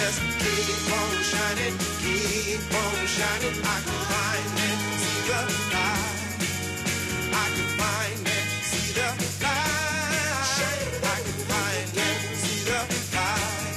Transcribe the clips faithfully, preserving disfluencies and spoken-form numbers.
just keep on shining, keep on shining. I can find and see the light. I can find and see the light. I can find and see the light.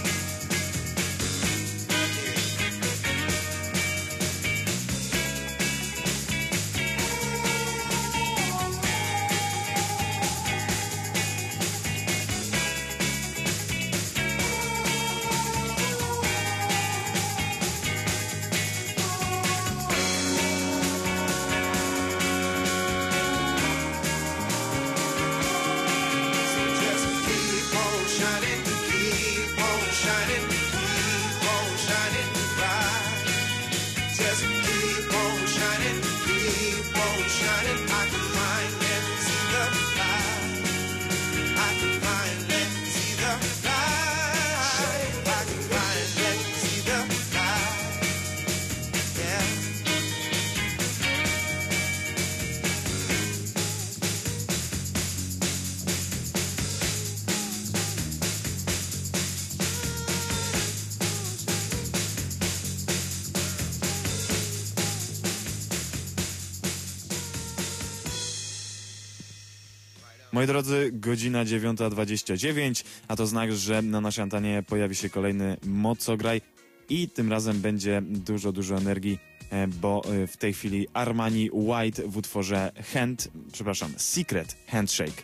Moi drodzy, godzina dziewiąta dwadzieścia dziewięć, a to znak, że na naszej antenie pojawi się kolejny Mocograj i tym razem będzie dużo, dużo energii, bo w tej chwili Armani White w utworze Hand, przepraszam, Secret Handshake.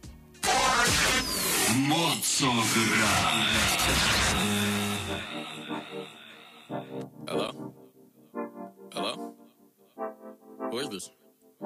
Mocograj. Hello? Hello? Who is this?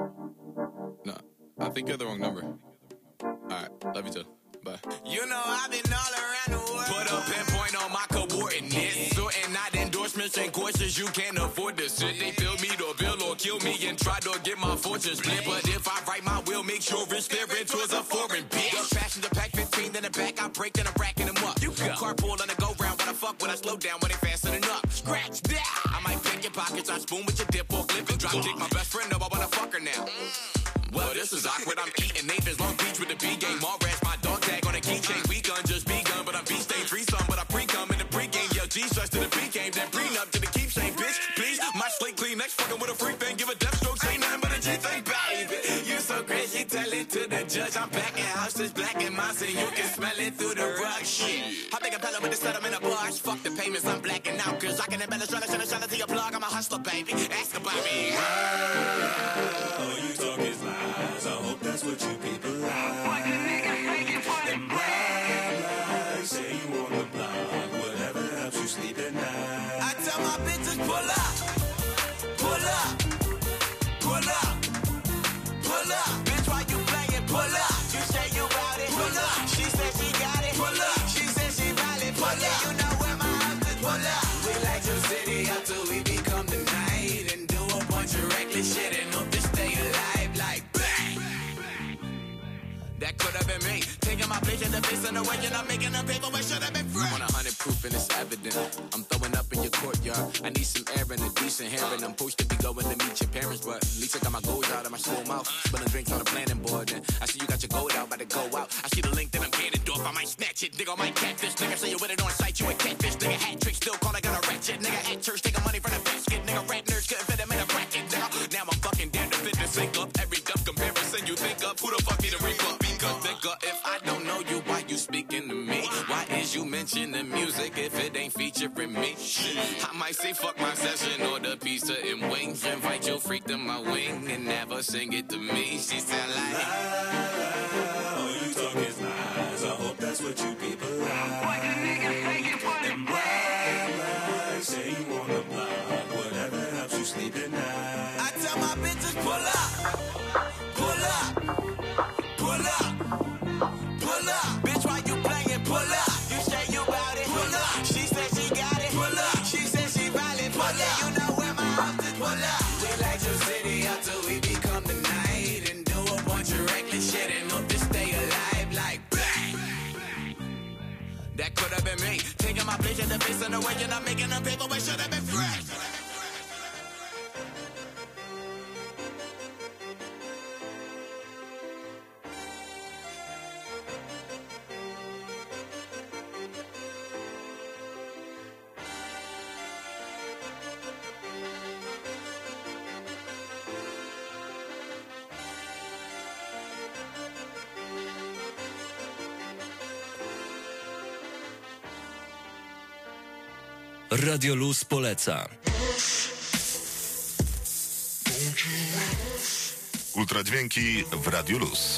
No, I think you're the wrong number. Alright, love you too. Bye. You know I've been all around the world. Put a pinpoint on my coordinates. Sorting out endorsements and courses you can't afford to sit. They fill me the bill or kill me and try to get my fortune split. But if I write my will, make sure it's spirit towards a foreign bitch. The passenger pack fifteen, then the back I break, then I'm racking them up. You got carpool on the go round, when I fuck when I slow down when they fastening up. Scratch that. I might pick your pockets, I spoon with your dip or clip and drop kick my best friend up. I wanna fuck her now. Mm. Well, this is awkward. I'm eating Nathan's Long Beach with the B game. All rats, my dog tag on a keychain. We gun just begun, but I'm beast ain't threesome, but I pre-cum in the pre-game. Yo, G stress to the pre-game, then prenup to the keepsake, bitch. Please, my slate clean, next fucking with a freak thing. Give a death stroke, say nothing but a G thing, baby. You so crazy, tell it to the judge. I'm back in house, is black and mine, so you can smell it through the rug. Shit. I think I'm pellet with the settlement of bars. Fuck the payments, I'm blacking out, cause I can embellish, trying to shine, shine to your plug. I'm a hustler, baby. Ask about me. All you talk is lies. I hope that's what you people like. Them black lies, say you on the block. Whatever helps you sleep at night. I tell my bitches pull up, pull up, pull up, pull up. Bitch, why you playing? Pull up. You say you bout it. Pull up. She said she got it. Pull up. She said she valid. Pull up. You know where my house is. Pull up. We light your city up till we become the night and do a bunch of reckless shit and hope to stay alive like bang. That could have been me. Taking my bitch in the face in the way and I'm making a paper where should have been free. I'm on a hundred proof and it's evident. I'm throwing up in your courtyard. I need some air and a decent hair and I'm supposed to be going to meet your parents, but at least I got my goals out of my small mouth. Spilling drinks on the planning board and I see you got your gold out, about to go out. I see the link that I'm getting off. I might snatch it, nigga, I might catfish. Nigga, say you with it on site, you a catfish. Nigga, hat trick, still call, I got a ratchet. Nigga, at church, taking money from the basket. Nigga, rat nerds couldn't fit him in a bracket. Nigga, now I'm fucking down to fit the sink up. Every dumb comparison you think up, who the fuck need a ring up? Because nigga, if I don't know you, why you speaking to me? Why is you mentioning music if it ain't featuring me? I might say fuck my session or the pizza and wings. Invite your freak to my wing and never sing it to me. She sound like lie. All you talk is lies. I hope that's what you people like. Them black lies, say you on the block. Whatever helps you sleep at night. I tell my bitches pull up, pull up, pull up, pull up. Bitch, why you playing? Pull up. You say you bout it. Pull up. She said she got it. Pull up. She said she valid. Pull up. You know where my house is. Pull up. We light your city up till we become the night and do a bunch of reckless shit and hope to stay alive like bang. That could have been me. Taking my bitch in the face in the way and I'm making a paper where should have been fresh. Radio Luz poleca. Ultradźwięki w Radiu Luz.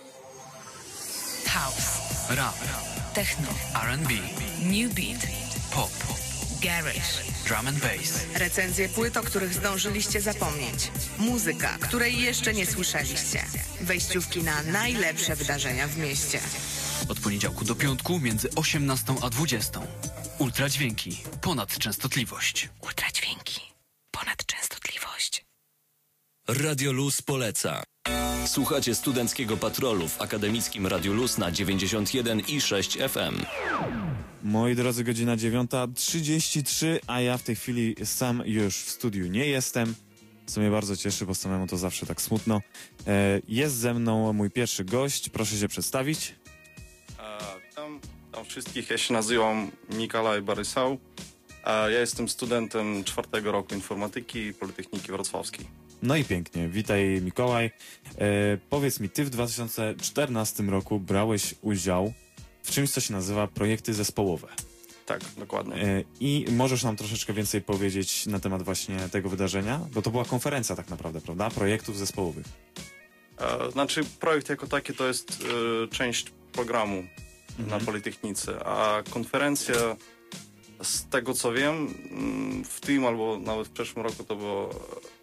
House, Rap, techno, R and B, new beat, pop, garage. drum and bass. Recenzje płyt, o których zdążyliście zapomnieć. Muzyka, której jeszcze nie słyszeliście. Wejściówki na najlepsze wydarzenia w mieście. Od poniedziałku do piątku między osiemnastą a dwudziestą. Ultradźwięki, ponad częstotliwość. Ultradźwięki, ponad częstotliwość. Radio Luz poleca. Słuchacie Studenckiego Patrolu w akademickim Radiu Luz na dziewięćdziesiąt jeden i sześć F M. Moi drodzy, godzina dziewiąta trzydzieści trzy, a ja w tej chwili sam już w studiu nie jestem, co mnie bardzo cieszy, bo samemu to zawsze tak smutno. E, jest ze mną mój pierwszy gość, proszę się przedstawić. Witam, witam wszystkich, ja się nazywam Nikolaj Borysał. Ja jestem studentem czwartego roku informatyki Politechniki Wrocławskiej. No i pięknie, witaj Mikołaj. E, powiedz mi, ty w dwa tysiące czternastym roku brałeś udział w czymś, co się nazywa projekty zespołowe. Tak, dokładnie. E, I możesz nam troszeczkę więcej powiedzieć na temat właśnie tego wydarzenia? Bo to była konferencja tak naprawdę, prawda? Projektów zespołowych. E, znaczy projekt jako taki to jest e, część programu Mhm. na Politechnice, a konferencja, z tego co wiem, mm, w tym albo nawet w przeszłym roku to było...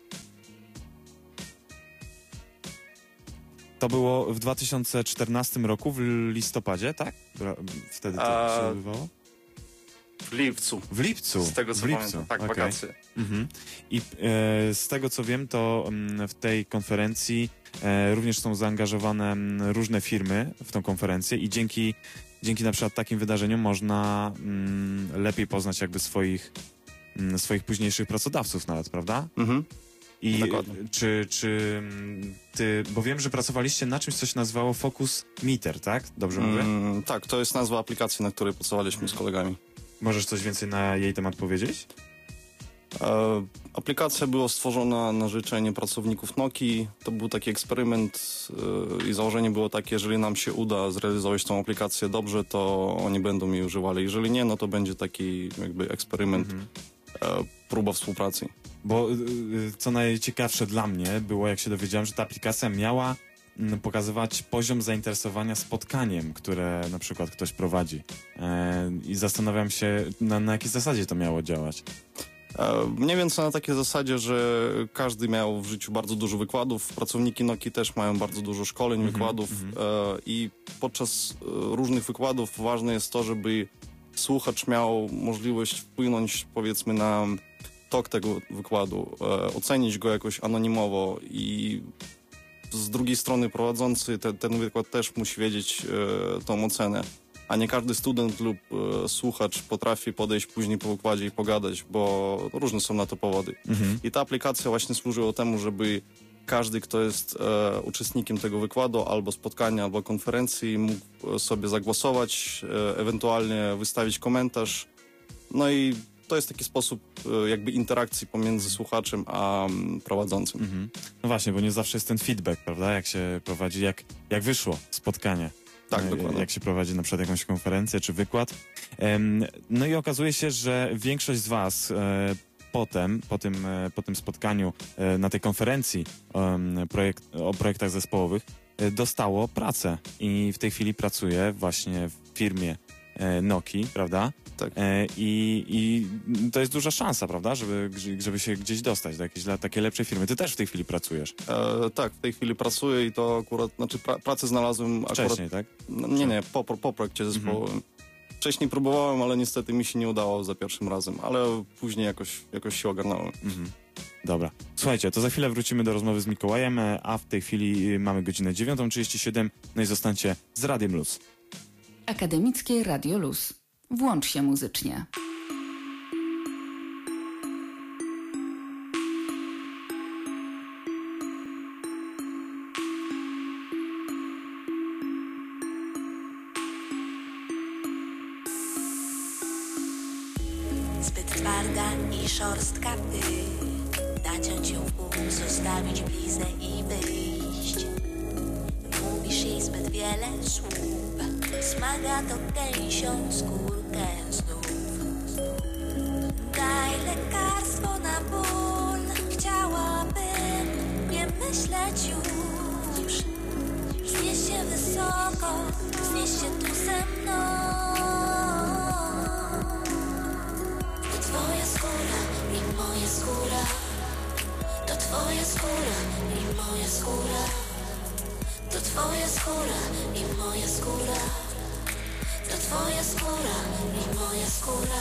To było w dwa tysiące czternastym roku, w listopadzie, tak? Bra- Wtedy to A- się odbywało? w lipcu. W lipcu. Z tego co w lipcu. pamiętam. Tak, Okej. wakacje. Mhm. I e, z tego co wiem, to mm, w tej konferencji e, również są zaangażowane mm, różne firmy w tą konferencję i dzięki, dzięki na przykład takim wydarzeniom można mm, lepiej poznać jakby swoich, mm, swoich późniejszych pracodawców nawet, prawda? Mhm. I Dokładnie. czy, czy mm, ty, bo wiem, że pracowaliście na czymś, co się nazywało Focus Meter, tak? Dobrze mówię? Mm, tak, to jest nazwa aplikacji, na której pracowaliśmy z kolegami. Możesz coś więcej na jej temat powiedzieć? E, aplikacja była stworzona na życzenie pracowników Nokii. To był taki eksperyment e, i założenie było takie, jeżeli nam się uda zrealizować tą aplikację dobrze, to oni będą jej używali. Jeżeli nie, no to będzie taki jakby eksperyment, Mhm. e, próba współpracy. Bo y, y, co najciekawsze dla mnie było, jak się dowiedziałem, że ta aplikacja miała mm, pokazywać poziom zainteresowania spotkaniem, które na przykład ktoś prowadzi. E, I zastanawiam się, na, na jakiej zasadzie to miało działać. E, Mniej więcej na takiej zasadzie, że każdy miał w życiu bardzo dużo wykładów. Pracowniki Nokii też mają bardzo dużo szkoleń, Mhm, wykładów mhm. e, i podczas e, różnych wykładów ważne jest to, żeby słuchacz miał możliwość wpłynąć powiedzmy na tok tego wykładu, e, ocenić go jakoś anonimowo i z drugiej strony prowadzący te, ten wykład też musi wiedzieć e, tą ocenę. A nie każdy student lub e, słuchacz potrafi podejść później po wykładzie i pogadać, bo różne są na to powody. Mhm. I ta aplikacja właśnie służyła temu, żeby każdy, kto jest e, uczestnikiem tego wykładu, albo spotkania, albo konferencji, mógł sobie zagłosować, e, ewentualnie wystawić komentarz. No i to jest taki sposób e, jakby interakcji pomiędzy słuchaczem a m, prowadzącym. Mhm. No właśnie, bo nie zawsze jest ten feedback, prawda? Jak się prowadzi, jak, jak wyszło spotkanie. Tak, E, dokładnie. Jak się prowadzi na przykład jakąś konferencję czy wykład. Em, no i okazuje się, że większość z was e, potem, po tym, e, po tym spotkaniu e, na tej konferencji em, projekt, o projektach zespołowych e, dostało pracę i w tej chwili pracuje właśnie w firmie e, Nokii, prawda? Tak. E, i, I to jest duża szansa, prawda? Żeby, żeby się gdzieś dostać do jakiejś le- takiej lepszej firmy. Ty też w tej chwili pracujesz. E, tak, w tej chwili pracuję i to akurat, znaczy pra, pracę znalazłem akurat... Wcześniej, tak? No, nie, nie, po, po projekcie zespołowym. Wcześniej próbowałem, ale niestety mi się nie udało za pierwszym razem, ale później jakoś, jakoś się ogarnąłem. Mhm. Dobra. Słuchajcie, to za chwilę wrócimy do rozmowy z Mikołajem, a w tej chwili mamy godzinę dziewiątą trzydzieści siedem, no i zostańcie z Radiem Luz. Akademickie Radio Luz. Włącz się muzycznie. Zbyt twarda i szorstka ty, naciąć ją w pół, zostawić bliznę i wyjść. Mówisz jej zbyt wiele słów, smaga to gęsią skórkę znów. skóra i moja skóra. To twoja skóra i moja skóra.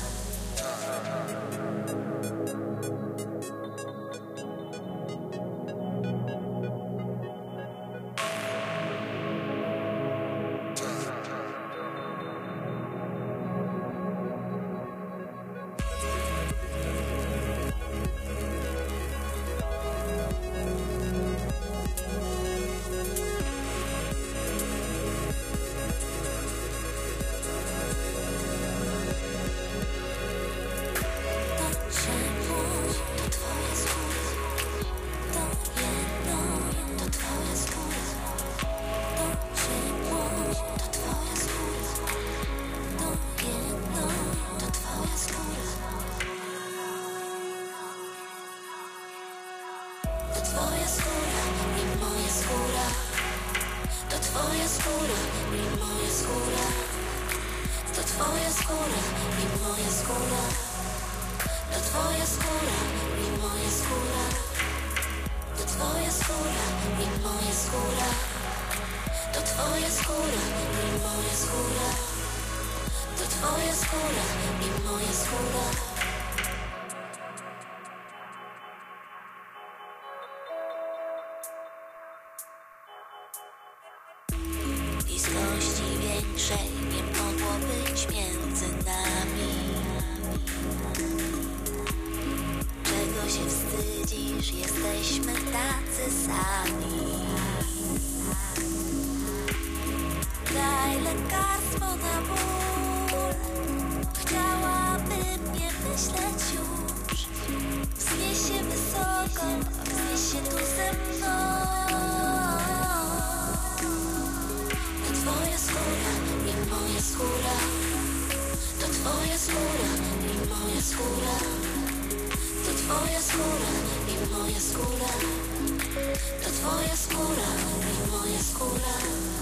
Bliskości większej nie mogło być między nami. Czego się wstydzisz? Jesteśmy tacy sami. Daj lekarstwo na ból. Chciałabym nie myśleć już. Wznieś się wysoko, wznieś się tu ze mną. To twoja skóra i moja skóra. To twoja skóra i moja skóra. To twoja skóra i moja skóra. To twoja skóra i moja skóra.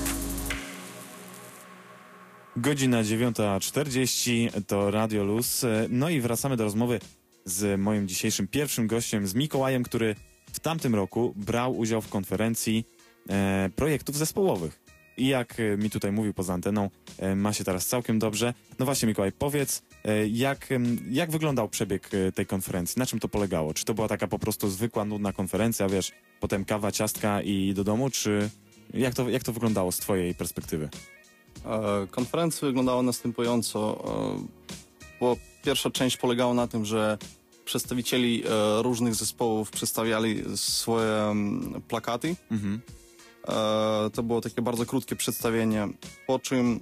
Godzina dziewiąta czterdzieści to Radio Luz. No i wracamy do rozmowy z moim dzisiejszym pierwszym gościem, z Mikołajem, który w tamtym roku brał udział w konferencji e, projektów zespołowych. I jak mi tutaj mówił poza anteną, e, ma się teraz całkiem dobrze. No właśnie, Mikołaj, powiedz, e, jak, jak wyglądał przebieg tej konferencji? Na czym to polegało? Czy to była taka po prostu zwykła, nudna konferencja, wiesz, potem kawa, ciastka i do domu, czy jak to, jak to wyglądało z twojej perspektywy? Konferencja wyglądała następująco, bo pierwsza część polegała na tym, że przedstawicieli różnych zespołów przedstawiali swoje plakaty. Mhm. To było takie bardzo krótkie przedstawienie, po czym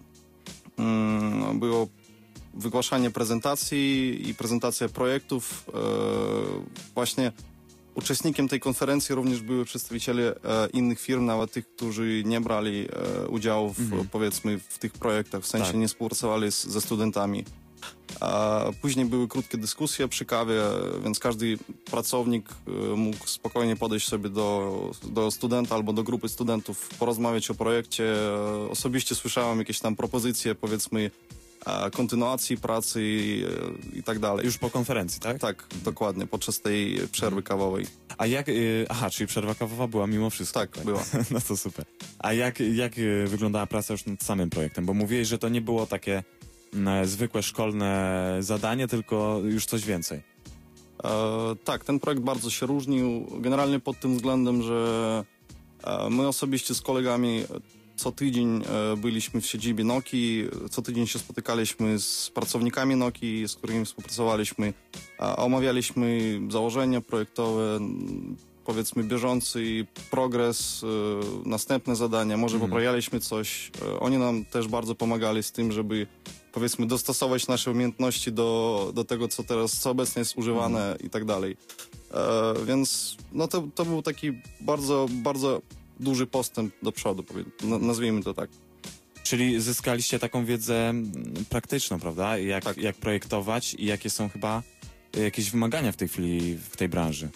było wygłaszanie prezentacji i prezentacja projektów. Właśnie uczestnikiem tej konferencji również były przedstawiciele e, innych firm, nawet tych, którzy nie brali e, udziału w, mhm. powiedzmy, w tych projektach, w sensie tak. nie współpracowali z, ze studentami. A później były krótkie dyskusje przy kawie, więc każdy pracownik e, mógł spokojnie podejść sobie do, do studenta albo do grupy studentów, porozmawiać o projekcie. E, osobiście słyszałem jakieś tam propozycje, powiedzmy, kontynuacji pracy i, i tak dalej. Już po konferencji, tak? Tak, dokładnie, podczas tej przerwy kawowej. A jak, y, aha, czyli przerwa kawowa była mimo wszystko? Tak, była. No to super. A jak, jak wyglądała praca już nad samym projektem? Bo mówiłeś, że to nie było takie m, zwykłe szkolne zadanie, tylko już coś więcej. E, tak, ten projekt bardzo się różnił, generalnie pod tym względem, że e, my osobiście z kolegami co tydzień e, byliśmy w siedzibie Nokii, co tydzień się spotykaliśmy z pracownikami Nokii, z którymi współpracowaliśmy, a omawialiśmy założenia projektowe, powiedzmy bieżący progres, e, następne zadania, może mm. poprawialiśmy coś. E, oni nam też bardzo pomagali z tym, żeby powiedzmy dostosować nasze umiejętności do, do tego, co teraz, co obecnie jest używane mm. i tak dalej. E, więc no to, to był taki bardzo, bardzo duży postęp do przodu, nazwijmy to tak. Czyli zyskaliście taką wiedzę praktyczną, prawda? Jak, tak. jak projektować i jakie są chyba jakieś wymagania w tej chwili w tej branży.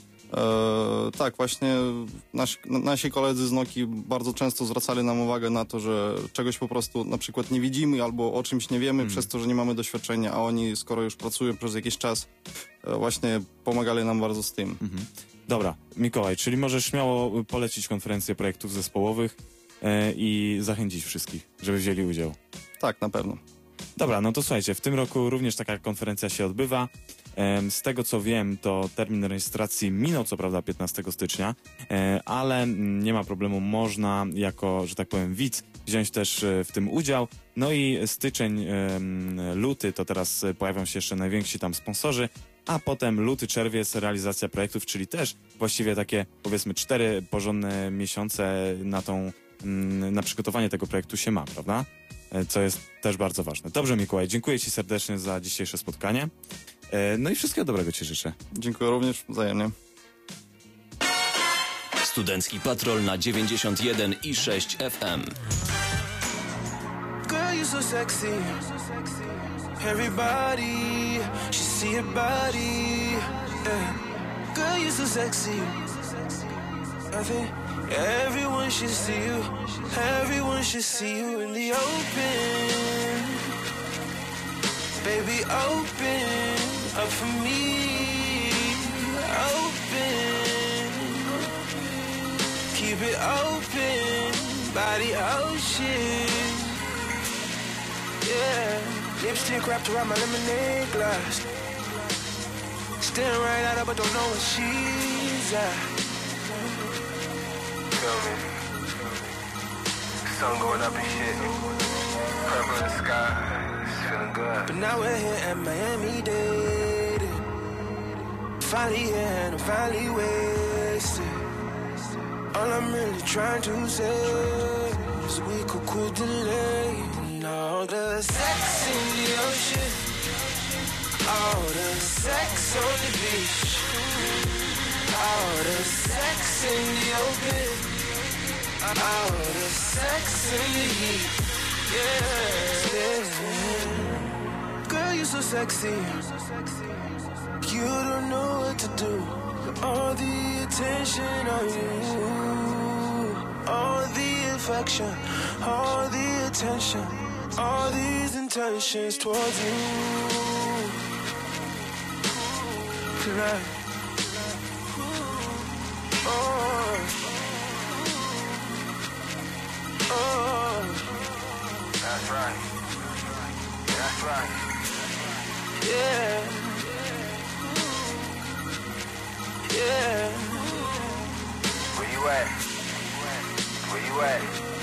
E, tak, właśnie nasi, nasi koledzy z Nokii bardzo często zwracali nam uwagę na to, że czegoś po prostu na przykład nie widzimy albo o czymś nie wiemy hmm. przez to, że nie mamy doświadczenia, a oni, skoro już pracują przez jakiś czas, e, właśnie pomagali nam bardzo z tym. Mhm. Dobra, Mikołaj, czyli możesz śmiało polecić konferencję projektów zespołowych. e, i zachęcić wszystkich, żeby wzięli udział. Tak, na pewno. Dobra, no to słuchajcie, w tym roku również taka konferencja się odbywa. Em, Z tego co wiem, to termin rejestracji minął co prawda piętnastego stycznia, e, ale mm, nie ma problemu, można jako, że tak powiem, widz wziąć też e, w tym udział. No i styczeń, em, luty to teraz e, pojawią się jeszcze najwięksi tam sponsorzy, a potem luty, czerwiec realizacja projektów, czyli też właściwie takie powiedzmy cztery porządne miesiące na tą, mm, na przygotowanie tego projektu się ma, prawda? E, Co jest też bardzo ważne. Dobrze, Mikołaj, dziękuję Ci serdecznie za dzisiejsze spotkanie. E, No i wszystkiego dobrego Ci życzę. Dziękuję również, wzajemnie. Studencki Patrol na dziewięćdziesiąt jeden i sześć F M. Girl, you so sexy. Everybody should see your body. Yeah. Girl, you so sexy. I think everyone should see you. Everyone should see you in the open. Baby, open up for me. Open. Keep it open by the ocean. Yeah. Lipstick wrapped around my lemonade glass. Staring right at her but don't know where she's at. Feel me? Sun going up and shit. Purple in the sky. It's feeling good. But now we're here at Miami-Dade. Finally here and I'm finally wasted. All I'm really trying to say is we could cool delay. All the sex in the ocean, all the sex on the beach, all the sex in the open, all the sex in the heat, yeah, yeah. Girl, you so sexy, you don't know what to do, all the attention on you, all the affection, all the attention. All these intentions towards you tonight. Oh, oh, that's right. That's right. Yeah, yeah. Where you at? Where you at?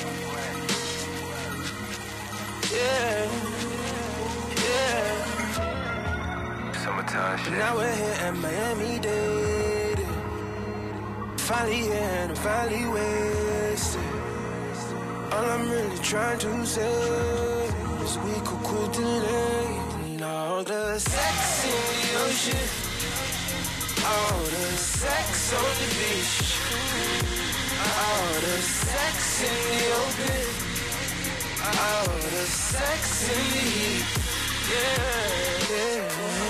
Yeah, yeah. Summertime shit. Now we're here at Miami-Dade. Finally here and I'm finally wasted. All I'm really trying to say is we could cool delay. And all the sex in the ocean, all the sex on the beach, all the sex in the open. All the sex in the heat, yeah, yeah.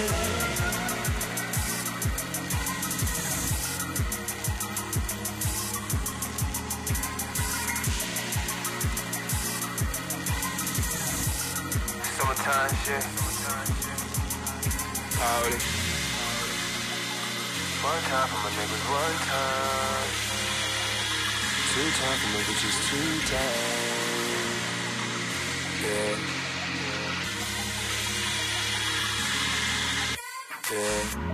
Summertime shit. Party. One time for my niggas, one time. Two time for my bitches, two times. Yeah. Yeah.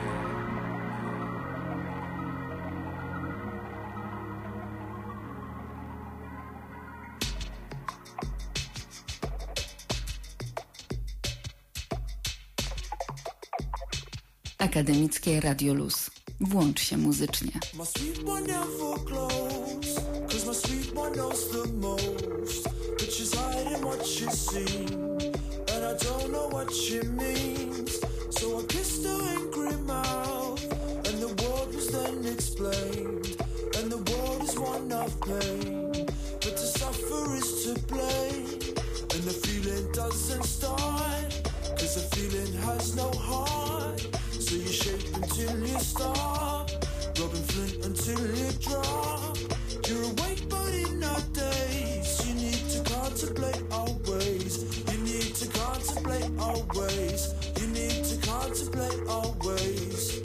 Akademickie Radio Luz. Włącz się muzycznie. My sweet one never close, 'cause my sweet one knows the most. But she's hiding what she's seen, and I don't know what she means. So I kissed her angry mouth, and the world was then explained. And the world is one of pain, but to suffer is to blame. And the feeling doesn't start, 'cause the feeling has no heart. So you shake until you stop, rubbing flint until you drop. You're awake but in our days. You need to contemplate our ways. You need to contemplate our ways. You need to contemplate our ways.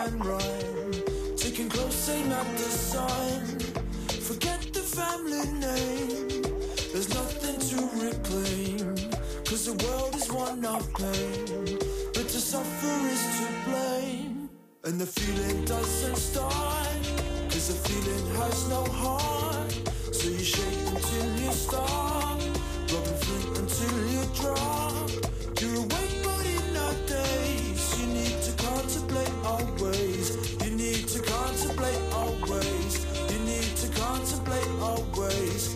and rhyme. Taking close aim at the sun. Forget the family name. There's nothing to reclaim. Cause the world is one of pain. But to suffer is to blame. And the feeling doesn't start. Cause the feeling has no heart. So you shake until you stop. Rub and flint until you drop. You're awake but in our days. You need to contemplate our ways. You need to contemplate our ways. You need to contemplate our ways.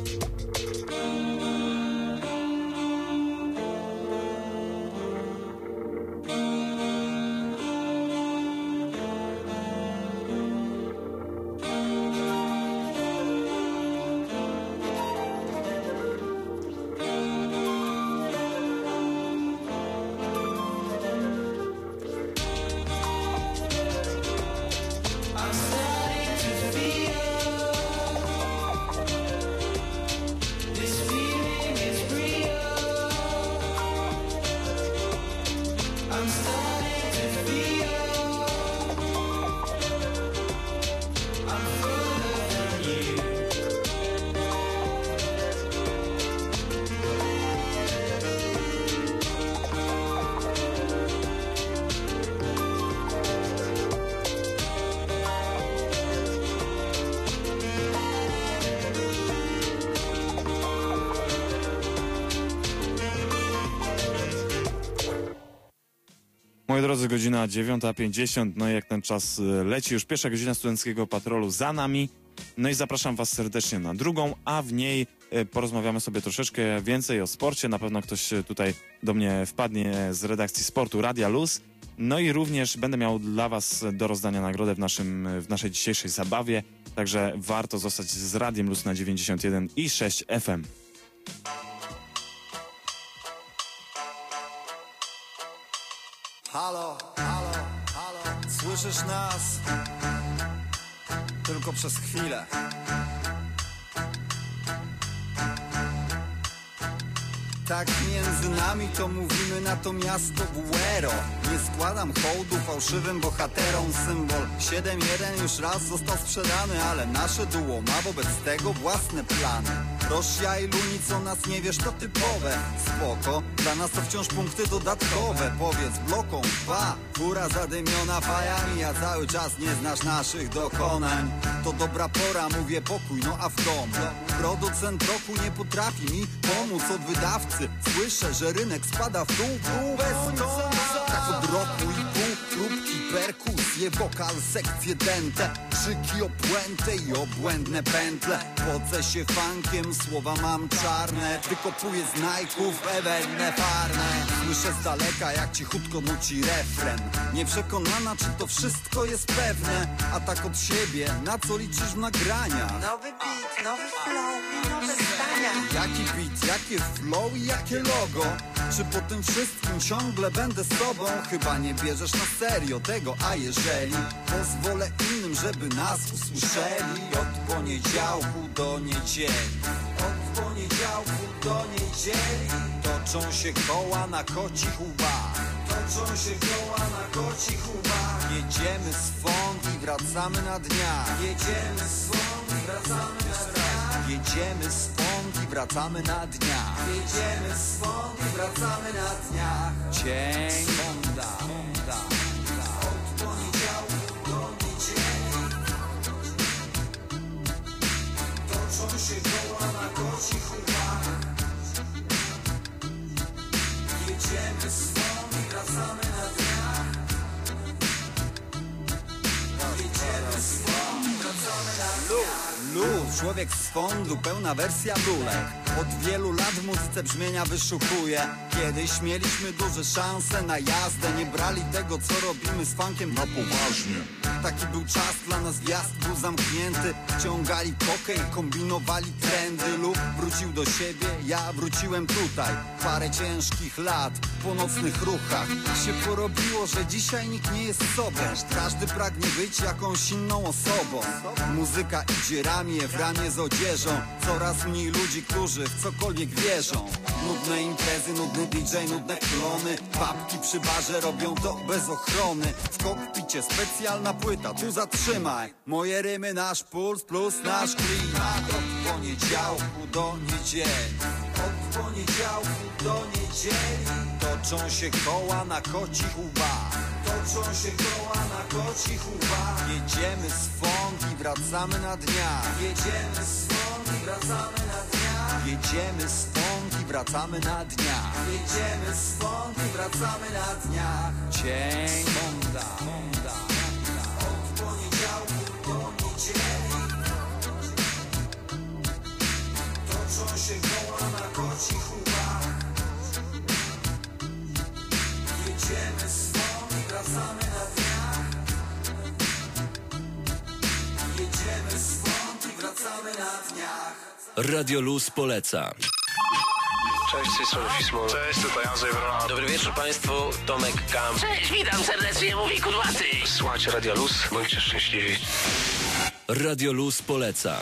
Moi drodzy, godzina dziewiąta pięćdziesiąt, no i jak ten czas leci, już pierwsza godzina studenckiego patrolu za nami. No i zapraszam was serdecznie na drugą, a w niej porozmawiamy sobie troszeczkę więcej o sporcie. Na pewno ktoś tutaj do mnie wpadnie z redakcji sportu Radia Luz. No i również będę miał dla was do rozdania nagrodę w, naszym, w naszej dzisiejszej zabawie. Także warto zostać z Radiem Luz na dziewięćdziesiąt jeden i sześć F M. Halo, halo, halo, słyszysz nas? Tylko przez chwilę. Tak między nami to mówimy, natomiast to buero. Nie składam hołdu fałszywym bohaterom. Symbol siedem jeden już raz został sprzedany, ale nasze duo ma wobec tego własne plany. Rosja i Luni, co nas nie wiesz, to typowe. Spoko, dla nas to wciąż punkty dodatkowe. Powiedz blokom, dwa, góra zadymiona fajami, a cały czas nie znasz naszych dokonań. To dobra pora, mówię pokój, no a w dom. Producent roku nie potrafi mi pomóc od wydawcy. Słyszę, że rynek spada w dół, dół bez końca. Tak od roku i pół, próbki, perkusje, wokal, sekcje dęte, krzyki o puentę i obłędne pętle. Wodzę się funkiem, słowa mam czarne, wykopuję z Nike'ów ewenne farne. Słyszę z daleka, jak cichutko nuci refren. Nieprzekonana, czy to wszystko jest pewne. A tak od siebie, na co liczysz w nagraniach? Nowy beat, nowy flow i nowe zdania. Jaki beat, jakie flow i jakie logo? Czy po tym wszystkim ciągle będę z tobą? Chyba nie bierzesz na serio tego, a jeżeli pozwolę innym, żeby nas usłyszeli. Od poniedziałku do niedzieli, od poniedziałku do niedzieli toczą się koła na kocich łbach, toczą się koła na kocich łbach. Jedziemy swąd i wracamy na dniach, jedziemy swąd i wracamy na dniach, jedziemy swąd i wracamy na dniach, jedziemy swąd i wracamy na dniach. Cień sonda, sonda, od poniedziałku do niedzieli toczą się koła na kocich łbach. Jedziemy swąd i wracamy na dniach, jedziemy swąd i wracamy na dniach. Luz, człowiek z fondu, pełna wersja dulek. Od wielu lat w muzyce brzmienia wyszukuję. Kiedyś mieliśmy duże szanse na jazdę. Nie brali tego, co robimy z funkiem na poważnie. Taki był czas, dla nas wjazd był zamknięty. Ciągali kokę i kombinowali trendy. Lub wrócił do siebie, ja wróciłem tutaj. Parę ciężkich lat po nocnych ruchach się porobiło, że dzisiaj nikt nie jest sobą. Każdy pragnie być jakąś inną osobą. Muzyka idzie ramię w ramię z odzieżą. Coraz mniej ludzi, którzy którzy w cokolwiek wierzą. Nudne imprezy, nudny D J, nudne klony. Babki przy barze robią to bez ochrony. W kokpicie specjalna płyta, tu zatrzymaj. Moje rymy, nasz puls plus nasz klimat. Od poniedziałku do niedzieli, od poniedziałku do niedzieli toczą się koła na kocich łbach. Toczą się koła na kocich łbach. Jedziemy swąd i wracamy na dniach. Jedziemy swąd i wracamy na dniach. Jedziemy stąd i wracamy na dniach. Jedziemy stąd i wracamy na dniach. Dzień Monda, Monda, od poniedziałku do niedzieli toczą się koła na kocich łbach. Jedziemy stąd i wracamy na dniach. Jedziemy stąd i wracamy na dniach. Radio Luz poleca. Cześć, z tej strony Fismo. Cześć, tutaj Andrzej Wrona. Dobry wieczór Państwu, Tomek Kam. Cześć, witam serdecznie, mówi Kudłaty. Słuchajcie Radio Luz, bądźcie szczęśliwi. Radio Luz poleca.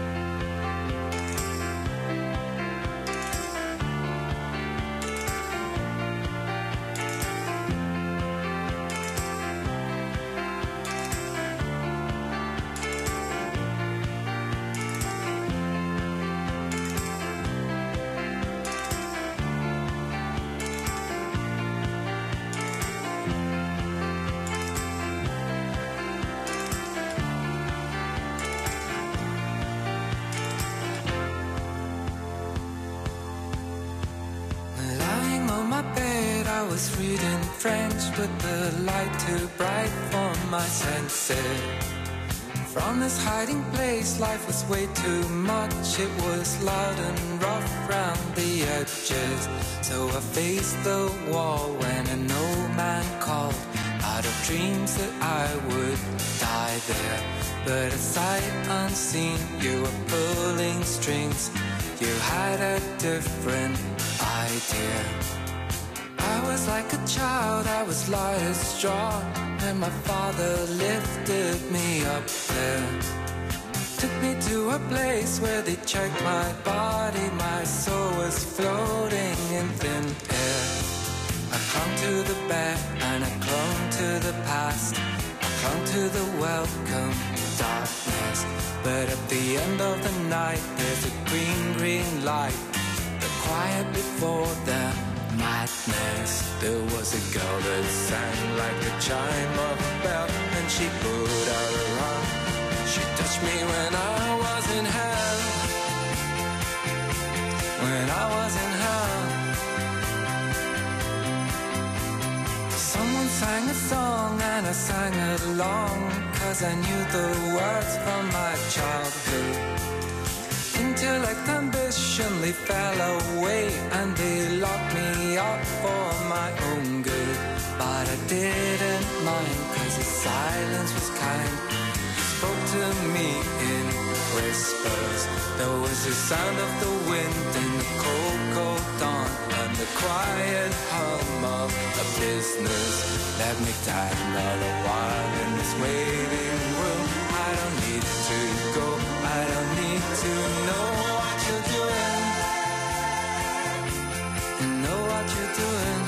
I was reading French with the light too bright for my senses. From this hiding place, life was way too much. It was loud and rough round the edges. So I faced the wall when an old man called out of dreams that I would die there. But a sight unseen, you were pulling strings. You had a different idea. I was like a child, I was light as straw, and my father lifted me up there. Took me to a place where they checked my body. My soul was floating in thin air. I clung to the bed and I clung to the past. I clung to the welcome darkness. But at the end of the night, there's a green, green light. The quiet before the madness. There was a girl that sang like the chime of a bell, and she put out her arm. She touched me when I was in hell. When I was in hell. Someone sang a song and I sang along, 'cause I knew the words from my childhood. Intellect, ambition, they fell away, and they locked me up for my own good. But I didn't mind, 'cause the silence was kind. You spoke to me in whispers. There was the sound of the wind in the cold, cold dawn, and the quiet hum of a business. Let me die another while in this waiting room. I don't need to go, I don't need to know what you're doing. Know what you're doing.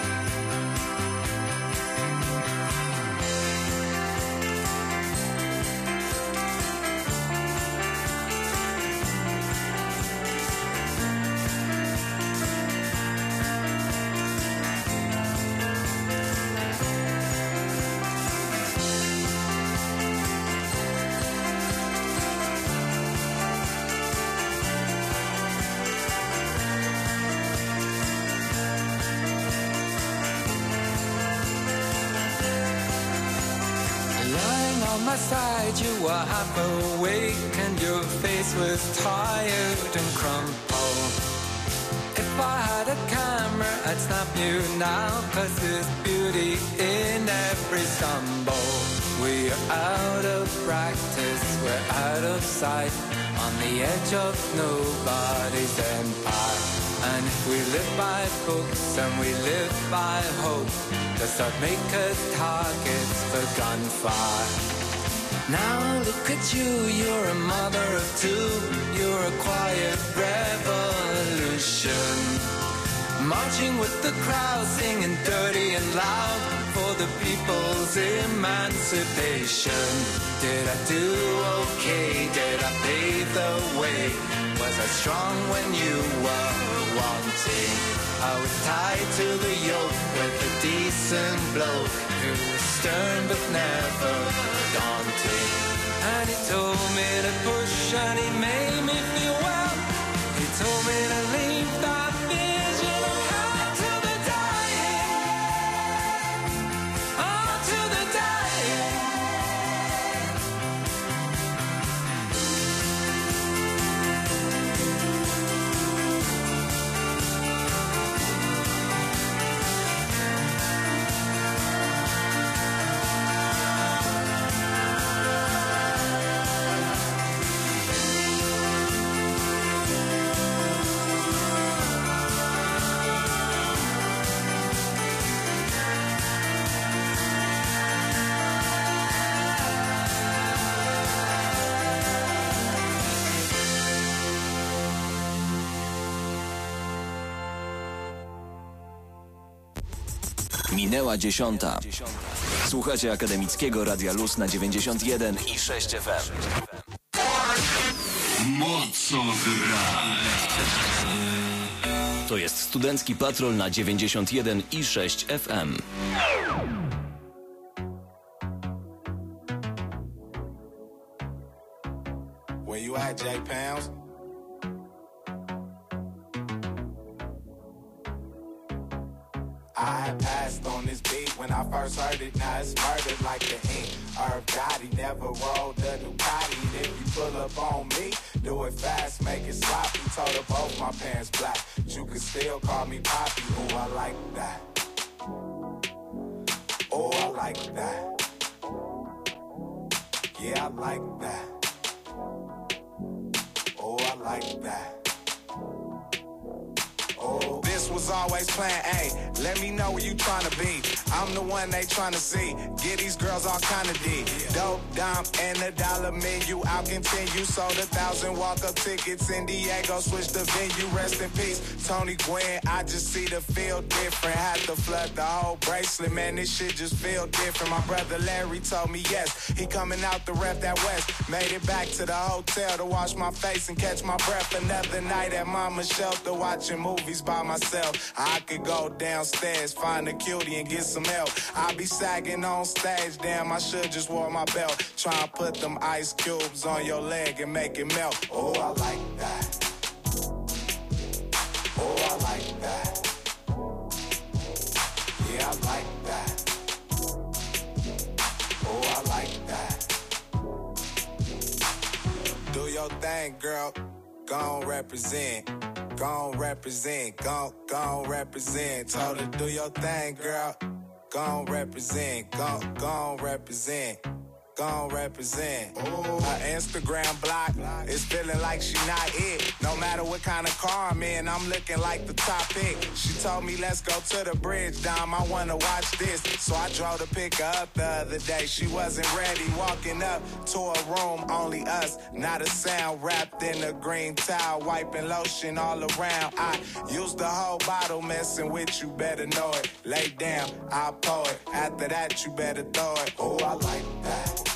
My side, you were half awake, and your face was tired and crumpled. If I had a camera, I'd snap you now, 'cause there's beauty in every stumble. We're out of practice, we're out of sight, on the edge of nobody's empire. And if we live by books and we live by hope, let's not make us targets for gunfire. Now look at you, you're a mother of two. You're a quiet revolution. Marching with the crowd, singing dirty and loud for the people's emancipation. Did I do okay? Did I pave the way? Was I strong when you were wanting? I was tied to the yoke with a decent bloke who was stern but never daunting. And he told me to push and he made me feel well. He told me to leave that vision of hell to the dying. Oh, to the dying. Minęła dziesiąta. Słuchacie Akademickiego Radia Luz na dziewięćdziesiąt jeden i sześć F M. Mocograj. To jest Studencki Patrol na dziewięćdziesiąt jeden i sześć F M. Where you at, J Pounds? I passed on this beat when I first heard it. Now it's murdered like the ink. Irv Gotti never rolled the Ducati. If you pull up on me, do it fast, make it sloppy. Told her both my parents black. You can still call me Poppy. Oh, I like that. Oh, I like that. Yeah, I like that. Oh, I like that. Oh, this was always plan A. Let me know where you tryna be. I'm the one they tryna see. Get these girls all kind of D. Dope, dump, and a dollar menu. I'll continue. Sold a thousand walk-up tickets in Diego. Switch the venue. Rest in peace, Tony Gwynn. I just see the feel different. Had to flood the whole bracelet. Man, this shit just feel different. My brother Larry told me yes. He coming out to rep that West. Made it back to the hotel to wash my face and catch my breath. Another night at mama's shelter watching movies by myself. I could go downstairs, find a cutie and get some help. I be sagging on stage, damn, I should just wear my belt. Try and put them ice cubes on your leg and make it melt. Oh, I like that. Oh, I like that. Yeah, I like that. Oh, I like that. Do your thing, girl. Gon' represent. Gon' represent, gon' gon' represent. Told her do your thing, girl. Gon' represent, gon' gon' represent, gon' represent. Her Instagram block is feeling like she not it. No matter what kind of car I'm in, I'm looking like the top pick. She told me let's go to the bridge, Dom, I wanna watch this. So I drove to pick her up the other day. She wasn't ready, walking up to a room, only us, not a sound. Wrapped in a green towel, wiping lotion all around. I used the whole bottle, messing with you, better know it. Lay down, I'll pour it. After that, you better throw it. Oh, I like that.